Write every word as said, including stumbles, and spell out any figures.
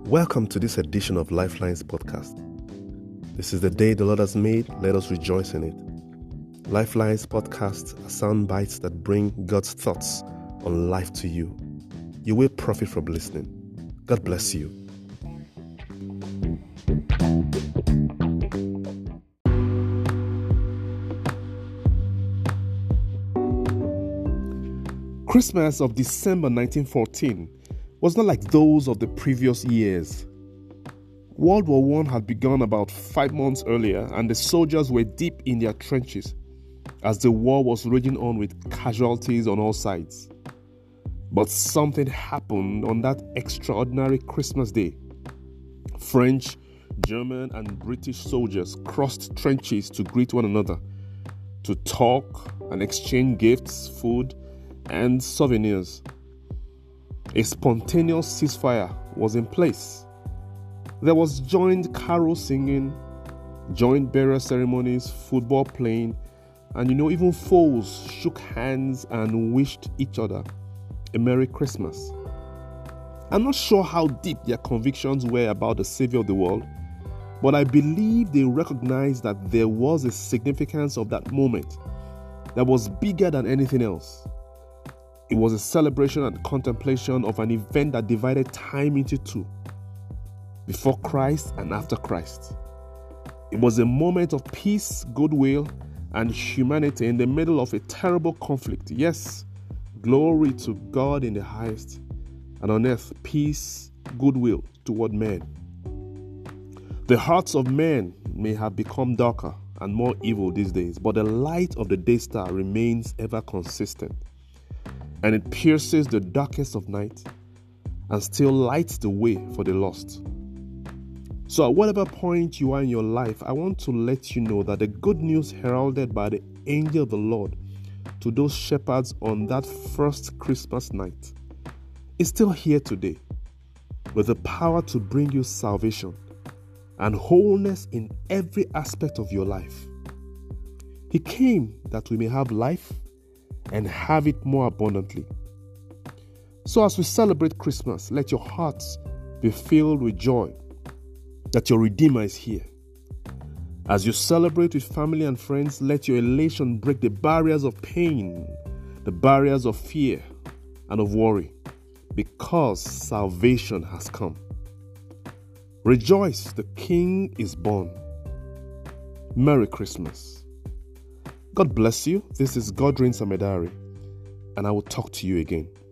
Welcome to this edition of Lifelines podcast. This is the day the Lord has made. Let us rejoice in it. Lifelines podcast are sound bites that bring God's thoughts on life to you. You will profit from listening. God bless you. Christmas of December nineteen fourteen was not like those of the previous years. World War One had begun about five months earlier, and the soldiers were deep in their trenches as the war was raging on with casualties on all sides. But something happened on that extraordinary Christmas day. French, German, and British soldiers crossed trenches to greet one another, to talk and exchange gifts, food, and souvenirs. A spontaneous ceasefire was in place. There was joint carol singing, joint burial ceremonies, football playing, and you know, even foes shook hands and wished each other a Merry Christmas. I'm not sure how deep their convictions were about the Savior of the world, but I believe they recognized that there was a significance of that moment that was bigger than anything else. It was a celebration and contemplation of an event that divided time into two, before Christ and after Christ. It was a moment of peace, goodwill, and humanity in the middle of a terrible conflict. Yes, glory to God in the highest, and on earth peace, goodwill toward men. The hearts of men may have become darker and more evil these days, but the light of the day star remains ever consistent. And it pierces the darkest of night and still lights the way for the lost. So at whatever point you are in your life, I want to let you know that the good news heralded by the angel of the Lord to those shepherds on that first Christmas night is still here today, with the power to bring you salvation and wholeness in every aspect of your life. He came that we may have life and have it more abundantly. So as we celebrate Christmas, let your hearts be filled with joy that your Redeemer is here. As you celebrate with family and friends, let your elation break the barriers of pain, the barriers of fear and of worry, because salvation has come. Rejoice, the King is born. Merry Christmas. God bless you. This is Godwin Samedari, and I will talk to you again.